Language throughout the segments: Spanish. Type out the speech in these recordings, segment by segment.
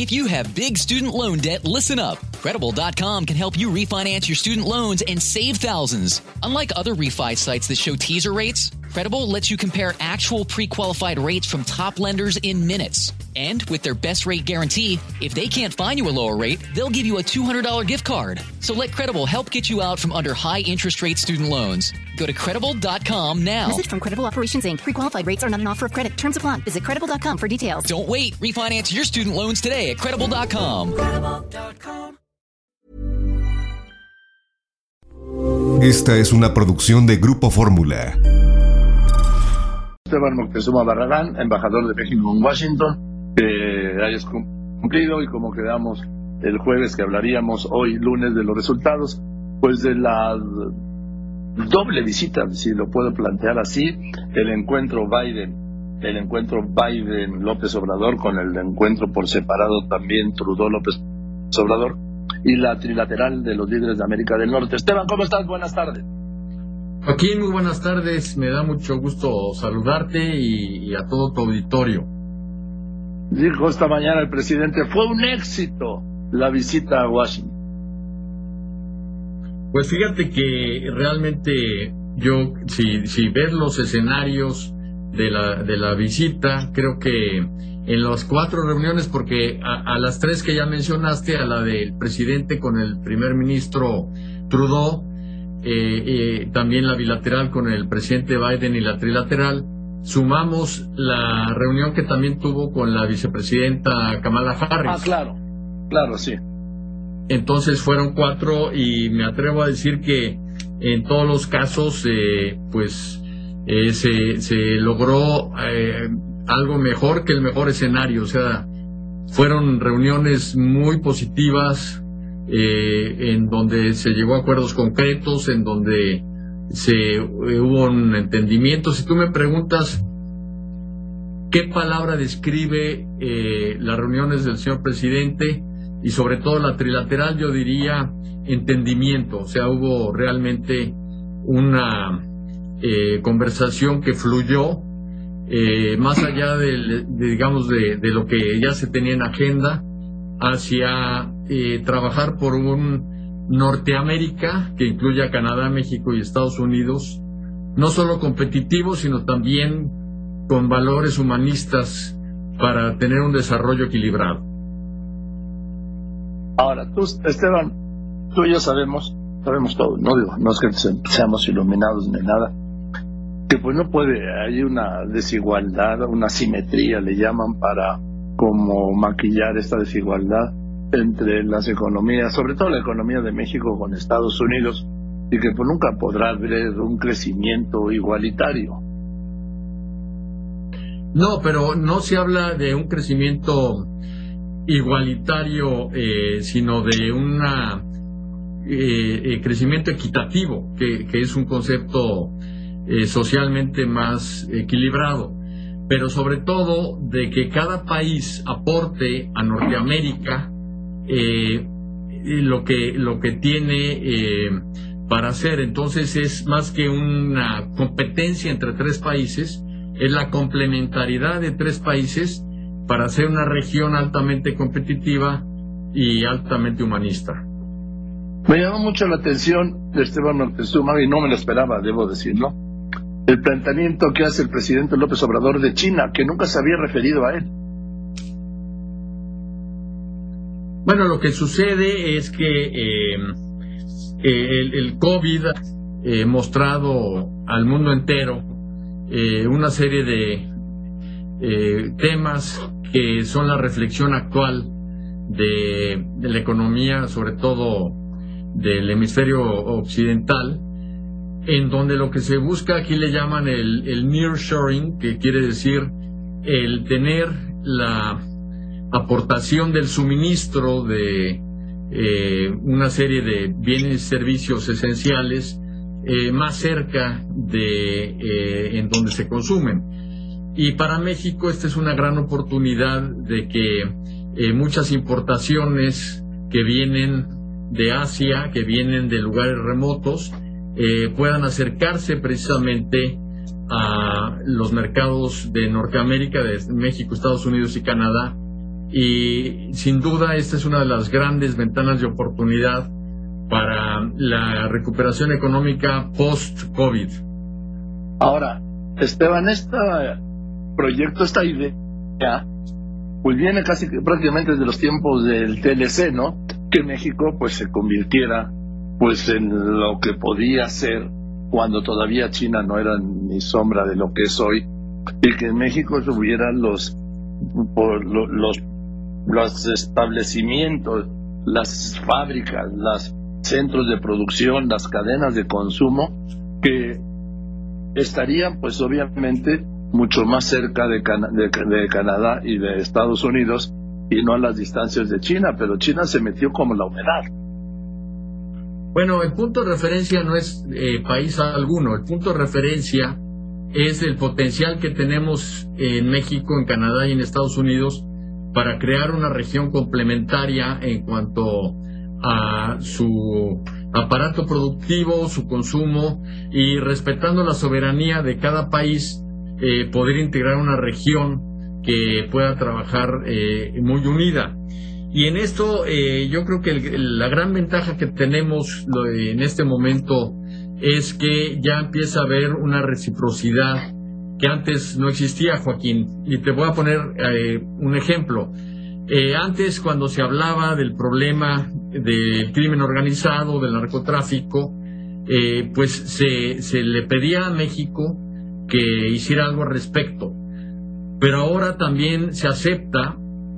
If you have big student loan debt, listen up. Credible.com can help you refinance your student loans and save thousands. Unlike other refi sites that show teaser rates, Credible lets you compare actual pre-qualified rates from top lenders in minutes. And with their best rate guarantee, if they can't find you a lower rate, they'll give you a $200 gift card. So let Credible help get you out from under high interest rate student loans. Go to Credible.com now. Message from Credible Operations, Inc. Pre-qualified rates are not an offer of credit. Terms apply. Visit Credible.com for details. Don't wait. Refinance your student loans today at Credible.com. Esta es una producción de Grupo Fórmula. Esteban Moctezuma Barragán, embajador de México en Washington, que hayas cumplido, y como quedamos el jueves que hablaríamos hoy lunes de los resultados, pues de la doble visita, si lo puedo plantear así, el encuentro Biden-López Obrador con el encuentro por separado también Trudeau-López Obrador, y la trilateral de los líderes de América del Norte. Esteban, ¿cómo estás? Buenas tardes. Joaquín, muy buenas tardes. Me da mucho gusto saludarte y a todo tu auditorio. Dijo esta mañana el presidente, fue un éxito la visita a Washington. Pues fíjate que realmente yo, si ves los escenarios de la visita, creo que en las 4 reuniones, porque a las 3 que ya mencionaste, a la del presidente con el primer ministro Trudeau, también la bilateral con el presidente Biden y la trilateral, sumamos la reunión que también tuvo con la vicepresidenta Kamala Harris. Claro, sí. Entonces fueron 4 y me atrevo a decir que en todos los casos se logró algo mejor que el mejor escenario. O sea, fueron reuniones muy positivas, en donde se llegó a acuerdos concretos, en donde hubo un entendimiento. Si tú me preguntas qué palabra describe las reuniones del señor presidente y sobre todo la trilateral, yo diría entendimiento. O sea, hubo realmente una conversación que fluyó más allá de lo que ya se tenía en agenda, hacia trabajar por un Norteamérica que incluya Canadá, México y Estados Unidos, no solo competitivo, sino también con valores humanistas para tener un desarrollo equilibrado. Ahora, tú, Esteban, tú y yo sabemos todo, no es que seamos iluminados ni nada, que pues no puede, hay una desigualdad, una asimetría le llaman, para como maquillar esta desigualdad entre las economías, sobre todo la economía de México con Estados Unidos, y que pues nunca podrá haber un crecimiento igualitario. No, pero no se habla de un crecimiento igualitario, sino de un crecimiento equitativo, que es un concepto socialmente más equilibrado, pero sobre todo de que cada país aporte a Norteamérica lo que tiene para hacer. Entonces es más que una competencia entre 3 países, es la complementariedad de 3 países para hacer una región altamente competitiva y altamente humanista. Me llamó mucho la atención de Esteban Moctezuma, y no me lo esperaba, debo decirlo, el planteamiento que hace el presidente López Obrador de China, que nunca se había referido a él. Bueno, lo que sucede es que el COVID ha mostrado al mundo entero una serie de temas que son la reflexión actual de la economía, sobre todo del hemisferio occidental, en donde lo que se busca, aquí le llaman el nearshoring, que quiere decir el tener la aportación del suministro de una serie de bienes y servicios esenciales más cerca de en donde se consumen. Y para México esta es una gran oportunidad de que muchas importaciones que vienen de Asia, que vienen de lugares remotos, puedan acercarse precisamente a los mercados de Norteamérica, de México, Estados Unidos y Canadá, y sin duda esta es una de las grandes ventanas de oportunidad para la recuperación económica post-COVID. Ahora, Esteban, este proyecto, esta idea, pues viene casi prácticamente desde los tiempos del TLC, ¿no? Que México pues se convirtiera pues en lo que podía ser cuando todavía China no era ni sombra de lo que es hoy, y que en México tuvieran los establecimientos, las fábricas, los centros de producción, las cadenas de consumo, que estarían pues obviamente mucho más cerca de Canadá y de Estados Unidos, y no a las distancias de China, pero China se metió como la humedad. Bueno, el punto de referencia no es país alguno, el punto de referencia es el potencial que tenemos en México, en Canadá y en Estados Unidos para crear una región complementaria en cuanto a su aparato productivo, su consumo, y respetando la soberanía de cada país, poder integrar una región que pueda trabajar muy unida. Y en esto yo creo que la gran ventaja que tenemos en este momento es que ya empieza a haber una reciprocidad que antes no existía, Joaquín. Y te voy a poner un ejemplo. Antes, cuando se hablaba del problema del crimen organizado, del narcotráfico, pues se le pedía a México que hiciera algo al respecto. Pero ahora también se acepta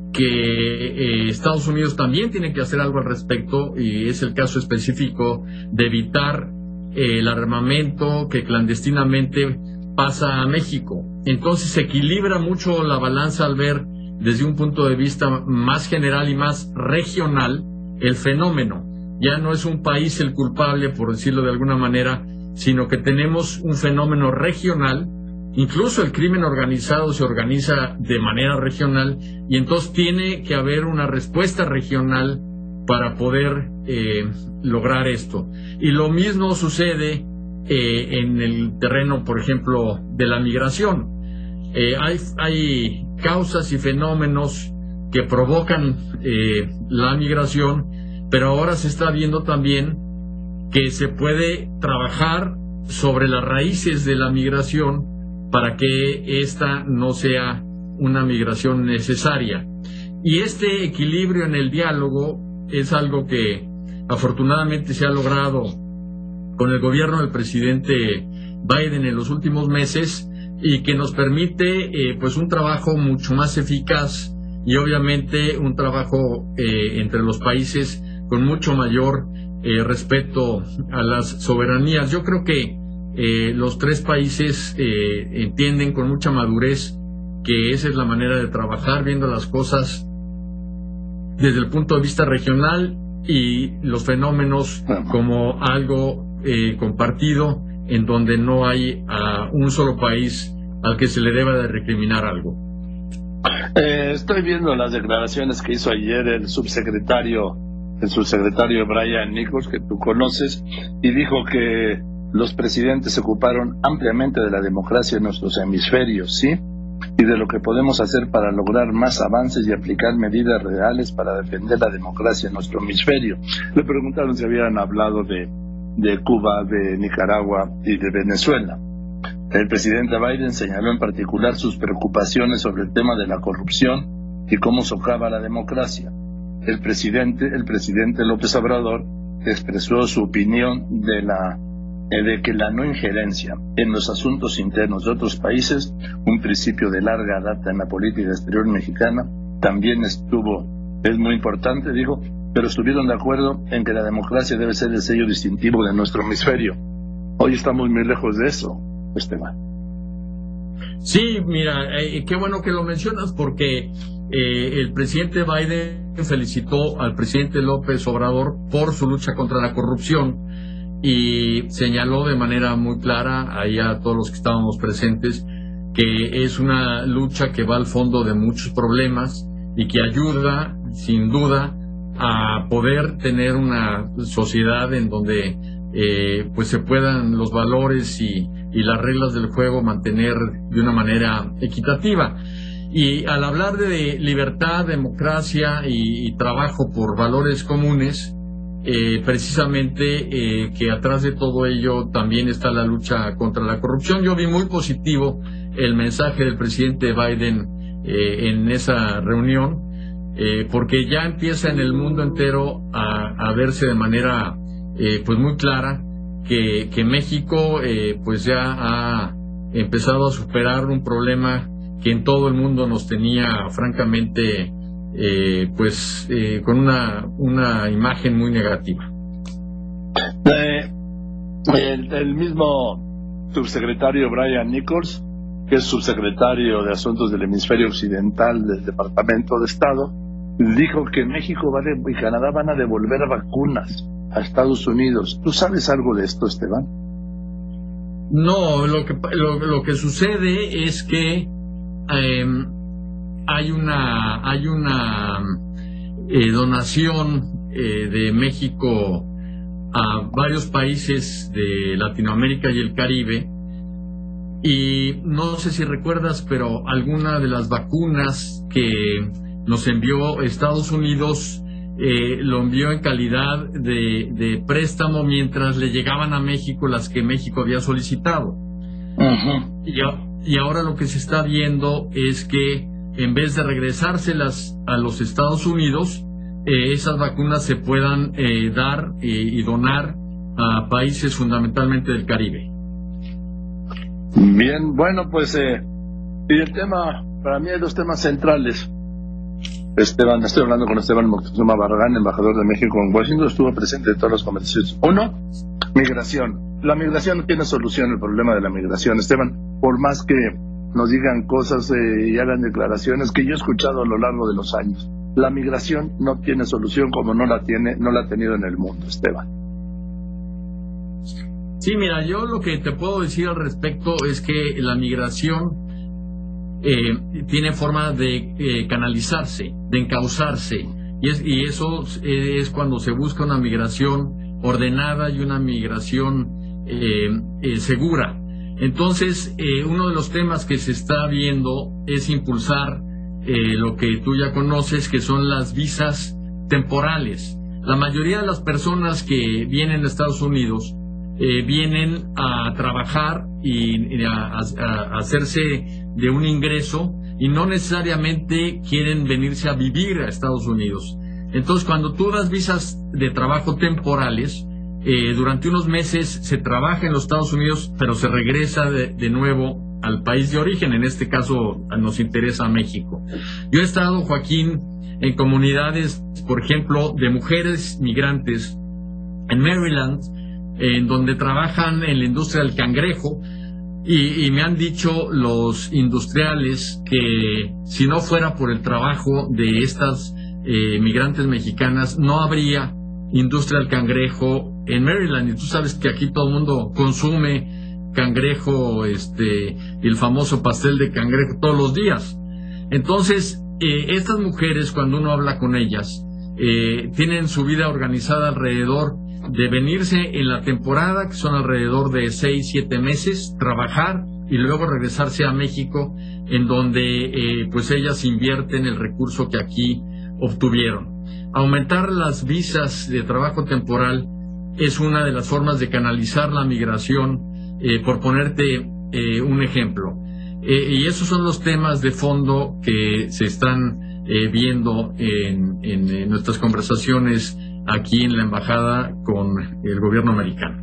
que Estados Unidos también tiene que hacer algo al respecto, y es el caso específico de evitar el armamento que clandestinamente pasa a México. Entonces se equilibra mucho la balanza al ver desde un punto de vista más general y más regional el fenómeno. Ya no es un país el culpable, por decirlo de alguna manera, sino que tenemos un fenómeno regional. Incluso el crimen organizado se organiza de manera regional, y entonces tiene que haber una respuesta regional para poder lograr esto. Y lo mismo sucede en el terreno, por ejemplo, de la migración. Hay causas y fenómenos que provocan la migración, pero ahora se está viendo también que se puede trabajar sobre las raíces de la migración para que esta no sea una migración necesaria. Y este equilibrio en el diálogo es algo que afortunadamente se ha logrado con el gobierno del presidente Biden en los últimos meses, y que nos permite pues un trabajo mucho más eficaz, y obviamente un trabajo entre los países con mucho mayor respeto a las soberanías. Yo creo que los tres países entienden con mucha madurez que esa es la manera de trabajar, viendo las cosas desde el punto de vista regional y los fenómenos como algo compartido, en donde no hay a un solo país al que se le deba de recriminar algo. Estoy viendo las declaraciones que hizo ayer el subsecretario Brian Nichols, que tú conoces, y dijo que los presidentes se ocuparon ampliamente de la democracia en nuestros hemisferios, ¿sí? Y de lo que podemos hacer para lograr más avances y aplicar medidas reales para defender la democracia en nuestro hemisferio. Le preguntaron si habían hablado de Cuba, de Nicaragua y de Venezuela. El presidente Biden señaló en particular sus preocupaciones sobre el tema de la corrupción y cómo socava la democracia. El presidente López Obrador expresó su opinión de que la no injerencia en los asuntos internos de otros países, un principio de larga data en la política exterior mexicana, también es muy importante, digo, pero estuvieron de acuerdo en que la democracia debe ser el sello distintivo de nuestro hemisferio. Hoy estamos muy lejos de eso, Esteban. Sí, mira, qué bueno que lo mencionas, porque el presidente Biden felicitó al presidente López Obrador por su lucha contra la corrupción, y señaló de manera muy clara ahí a todos los que estábamos presentes que es una lucha que va al fondo de muchos problemas y que ayuda, sin duda, a poder tener una sociedad en donde pues se puedan los valores y las reglas del juego mantener de una manera equitativa. Y al hablar de libertad, democracia y trabajo por valores comunes, precisamente que atrás de todo ello también está la lucha contra la corrupción. Yo vi muy positivo el mensaje del presidente Biden en esa reunión, porque ya empieza en el mundo entero a verse de manera pues muy clara que México pues ya ha empezado a superar un problema que en todo el mundo nos tenía francamente con una imagen muy negativa. El mismo subsecretario Brian Nichols, que es subsecretario de Asuntos del Hemisferio Occidental del Departamento de Estado, dijo que México y Canadá van a devolver vacunas a Estados Unidos. ¿Tú sabes algo de esto, Esteban? No, lo que sucede es que hay una donación de México a varios países de Latinoamérica y el Caribe, y no sé si recuerdas, pero alguna de las vacunas que nos envió Estados Unidos lo envió en calidad de préstamo mientras le llegaban a México las que México había solicitado. Uh-huh. Y ahora lo que se está viendo es que en vez de regresárselas a los Estados Unidos, esas vacunas se puedan dar y donar a países fundamentalmente del Caribe. Bien, bueno, pues y el tema, para mí hay dos temas centrales. Estoy hablando con Esteban Moctezuma Barragán, embajador de México en Washington, estuvo presente en todas las conversaciones. Uno, migración. La migración no tiene solución, el problema de la migración, Esteban, por más que nos digan cosas y hagan declaraciones que yo he escuchado a lo largo de los años. La migración no tiene solución como no la ha tenido en el mundo, Esteban. Sí, mira, yo lo que te puedo decir al respecto es que la migración tiene forma de canalizarse, de encauzarse, y eso es cuando se busca una migración ordenada y una migración segura. Entonces, uno de los temas que se está viendo es impulsar lo que tú ya conoces, que son las visas temporales. La mayoría de las personas que vienen a Estados Unidos vienen a trabajar y a hacerse de un ingreso, y no necesariamente quieren venirse a vivir a Estados Unidos. Entonces, cuando tú das visas de trabajo temporales, durante unos meses se trabaja en los Estados Unidos, pero se regresa de nuevo al país de origen. En este caso nos interesa México. Yo he estado, Joaquín, en comunidades, por ejemplo, de mujeres migrantes en Maryland, en donde trabajan en la industria del cangrejo, y me han dicho los industriales que si no fuera por el trabajo de estas migrantes mexicanas, no habría industria del cangrejo en Maryland. Y tú sabes que aquí todo el mundo consume cangrejo, el famoso pastel de cangrejo todos los días. Entonces, estas mujeres, cuando uno habla con ellas, tienen su vida organizada alrededor de venirse en la temporada, que son alrededor de 6-7 meses, trabajar y luego regresarse a México, en donde pues ellas invierten el recurso que aquí obtuvieron. Aumentar las visas de trabajo temporal es una de las formas de canalizar la migración, por ponerte un ejemplo. Y esos son los temas de fondo que se están viendo en nuestras conversaciones aquí en la embajada con el gobierno americano.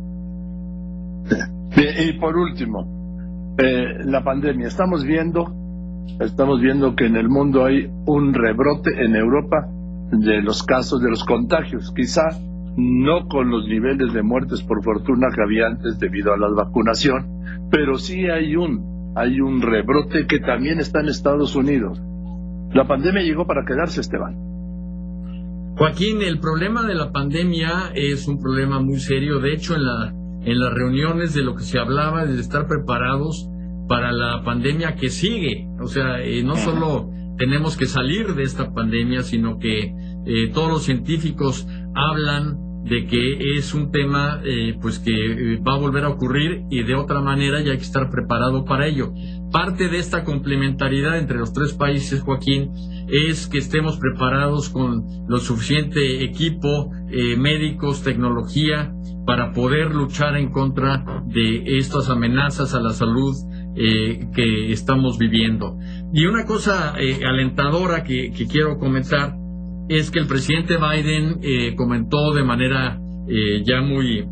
Y por último, la pandemia. Estamos viendo que en el mundo hay un rebrote en Europa de los casos, de los contagios, quizá no con los niveles de muertes por fortuna que había antes debido a la vacunación, pero sí hay un rebrote que también está en Estados Unidos. La pandemia llegó para quedarse, Esteban. Joaquín, el problema de la pandemia es un problema muy serio. De hecho, en las reuniones de lo que se hablaba es de estar preparados para la pandemia que sigue. O sea, no solo tenemos que salir de esta pandemia, sino que todos los científicos hablan de que es un tema pues que va a volver a ocurrir, y de otra manera ya hay que estar preparado para ello. Parte de esta complementariedad entre los tres países, Joaquín, es que estemos preparados con lo suficiente equipo, médicos, tecnología, para poder luchar en contra de estas amenazas a la salud que estamos viviendo. Y una cosa alentadora que quiero comentar es que el presidente Biden comentó de manera ya muy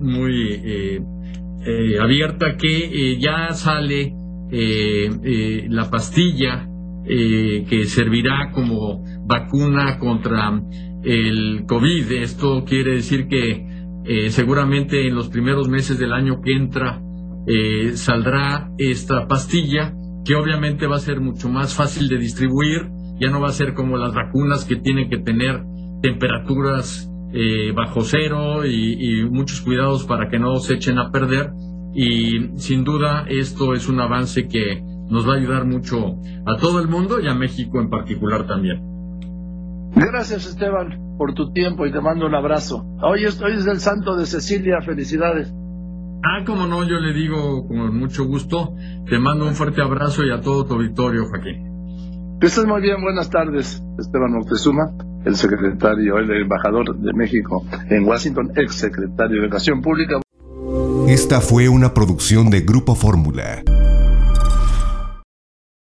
abierta que ya sale la pastilla que servirá como vacuna contra el COVID. Esto quiere decir que seguramente en los primeros meses del año que entra saldrá esta pastilla, que obviamente va a ser mucho más fácil de distribuir. Ya no va a ser como las vacunas que tienen que tener temperaturas bajo cero y muchos cuidados para que no se echen a perder. Y sin duda esto es un avance que nos va a ayudar mucho a todo el mundo y a México en particular también. Gracias, Esteban, por tu tiempo y te mando un abrazo. Hoy es el santo de Cecilia, felicidades. Como no, yo le digo con mucho gusto, te mando un fuerte abrazo y a todo tu auditorio, Joaquín. Que estés muy bien, buenas tardes, Esteban Moctezuma, el embajador de México en Washington, ex secretario de Educación Pública. Esta fue una producción de Grupo Fórmula.